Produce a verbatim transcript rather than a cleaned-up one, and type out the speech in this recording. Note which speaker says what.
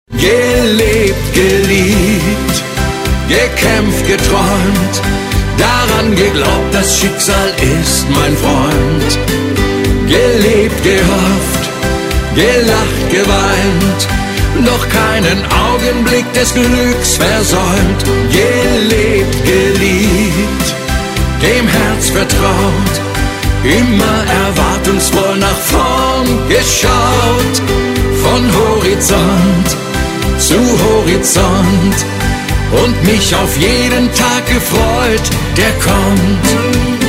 Speaker 1: Gelebt, geliebt, gekämpft, geträumt, daran geglaubt, das Schicksal ist mein Freund. Gelebt, gehofft, gelacht, geweint, doch keinen Augenblick des Glücks versäumt. Gelebt, geliebt, dem Herz vertraut, immer erwartungsvoll nach vorn geschaut. Von Horizont zu Horizont und mich auf jeden Tag gefreut, der kommt.